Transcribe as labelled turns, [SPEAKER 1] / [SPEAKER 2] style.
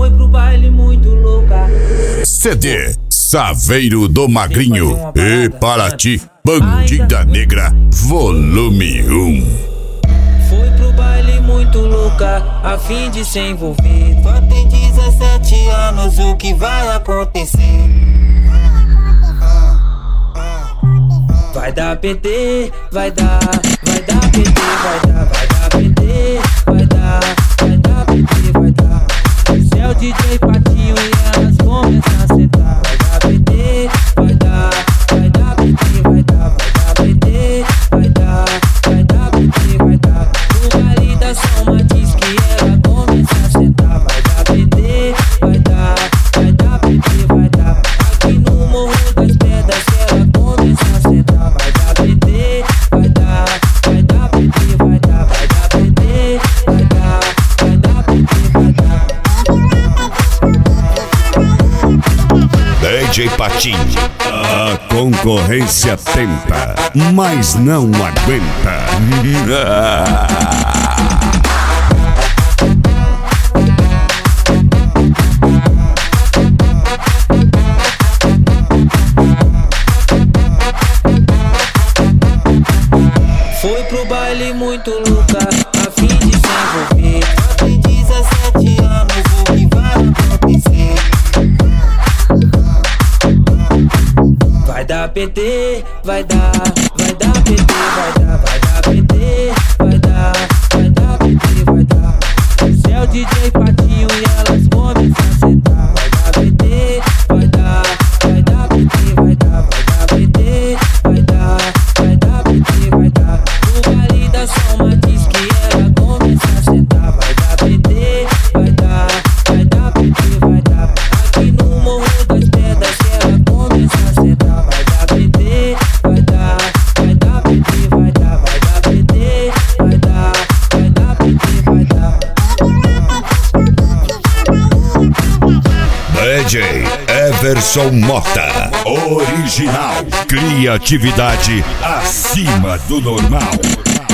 [SPEAKER 1] Foi pro baile muito louca.
[SPEAKER 2] CD Saveiro do Magrinho e para ti, Bandida Negra, volume 1.
[SPEAKER 1] Foi pro baile muito louca, a fim de se envolver.
[SPEAKER 3] Só tem 17 anos, o que vai acontecer?
[SPEAKER 1] Vai dar PT, vai dar PT, vai dar PT, vai dar PT, vai dar. Esse é o DJ Patinho e elas começam a sentar. Vai dar PT, vai dar PT, vai dar PT, vai dar PT, vai dar. No baile da São Matiz que ela começa a sentar. Vai dar PT, vai dar PT, vai dar. Aqui no Morro das Pedras que ela começa a sentar. Vai dar PT, vai dar PT, vai dar PT, vai dar PT, vai dar.
[SPEAKER 2] DJ Patinho, a concorrência tenta, mas não aguenta.
[SPEAKER 1] Foi pro baile muito louca, a fim de se envolver.
[SPEAKER 3] Só tem 17 anos, o que vai acontecer?
[SPEAKER 1] Vai dar PT, vai dar PT, vai dar PT, vai dar PT, vai dar. Esse é o DJ Patinho e elas começam a sentar. Vai dar PT, vai dar PT, vai dar PT, vai dar PT, vai dar. No baile da São Matiz que ela começa a sentar. Vai dar PT, vai dar PT, vai dar. Aqui no Morro das Pedras que ela começa a sentar. Vai dar PT, vai dar PT, vai dar PT, vai dar PT, vai dar.
[SPEAKER 2] DJ Everson Mota, original, criatividade acima do normal.